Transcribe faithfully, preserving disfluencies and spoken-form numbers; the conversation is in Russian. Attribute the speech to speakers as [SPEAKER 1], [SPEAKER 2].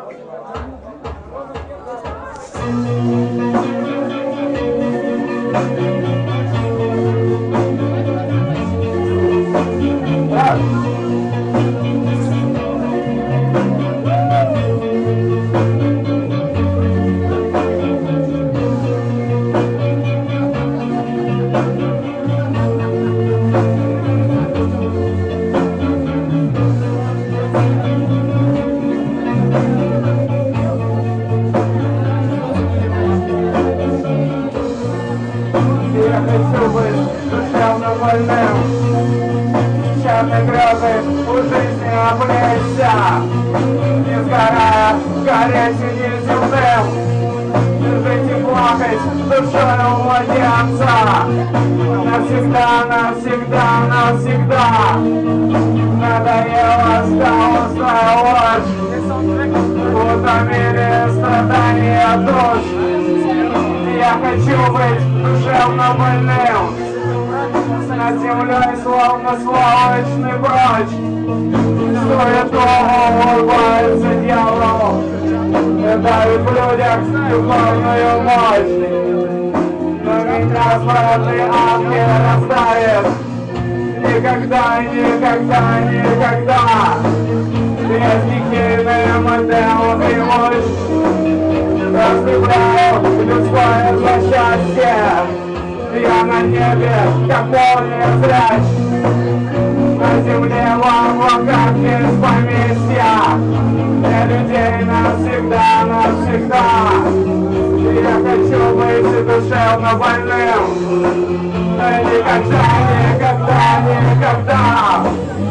[SPEAKER 1] Черной грозы у жизни облечься, не сгорая, гореть и не земным, жить и плакать душою младенца. Навсегда, навсегда, навсегда надоела стала ложь, утомили страдания душ. Я хочу быть душевно больным, над землей словно сволочный прочь. Суету улыбается дьявол, давит в людях духовную мощь. Но меня смрадный ангел расставит никогда, никогда, никогда. Я стихийный мотел и мощь раздыбляю людское злосчастье. Я на небе, как молния зряч, на земле в облаках из поместья. Для людей навсегда, навсегда. Я хочу быть душевно больным, но никогда, никогда, никогда